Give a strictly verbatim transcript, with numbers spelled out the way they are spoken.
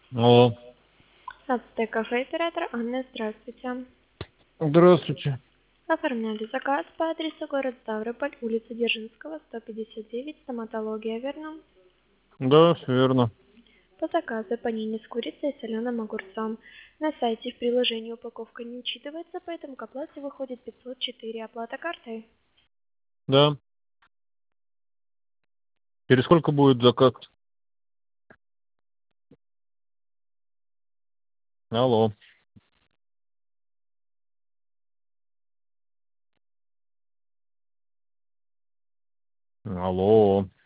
Алло. Ацтек кафе, оператор Анна, здравствуйте. Здравствуйте. Оформляли заказ по адресу город Ставрополь, улица Дзержинского, сто пятьдесят девять, стоматология, верно? Да, всё верно. По заказу панини с курицей и соленым огурцом. На сайте в приложении упаковка не учитывается, поэтому к оплате выходит пятьсот четыре. Оплата картой. Да. Через сколько будет заказ? Алло. Алло.